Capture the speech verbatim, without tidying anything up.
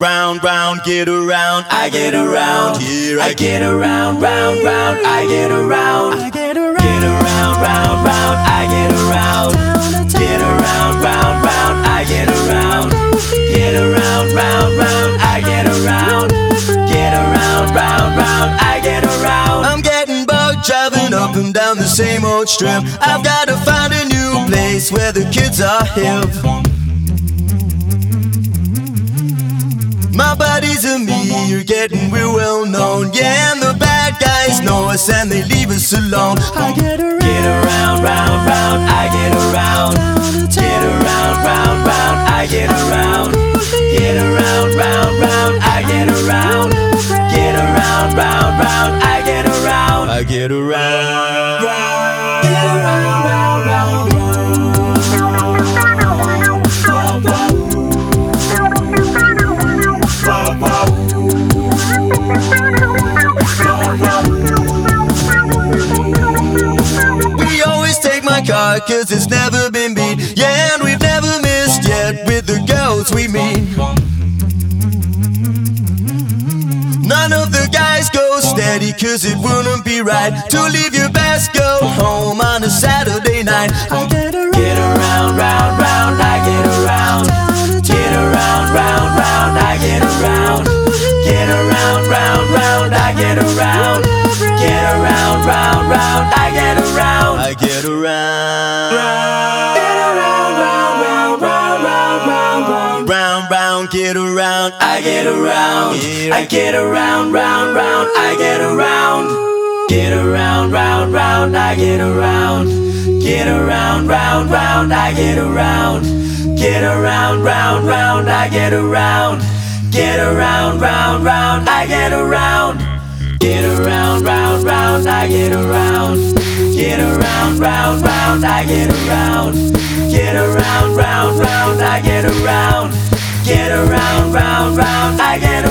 Round, round, get around, I get around. Here I get around, round, round, I get around. I get around, Get around, round, round, I get around. Get around, round, round, I get around. Get around, round, round, I get around. Get around, round, round, I get around. I'm getting bugged driving up and down the same old strip. I've gotta find a new place where the kids are hip. My buddies and me are getting real well known. Yeah, and the bad guys know us and they leave us alone. I get around, Get around, round, round, I get around. Get around, round, round, I get around. Get around, round, round, I get around. Get around, round, round, I get around. I get around. Get around, round, round, we always take my car cause it's never been beat. Yeah, and we've never missed yet with the girls we meet. None of the guys go steady cause it wouldn't be right to leave your best girl home on a Saturday night. I get around, Get around, round, round, I get around. Get around, round, round, I get around. Get around, round, round, I get around. Get around, round, round, I get around. I get around. Get around, round, round, round, round, round, round, round, round, get around. I get around. I get around, round, round, I get around. Get around, round, round, I get around. Get around, round, round, I get around. Get around, round, round, I get around. Get around, round, round, I get around. Get around, round, round, I get around. Get around, round, round, I get around. Get around, round, round, I get around. Get around, round, round, I get around.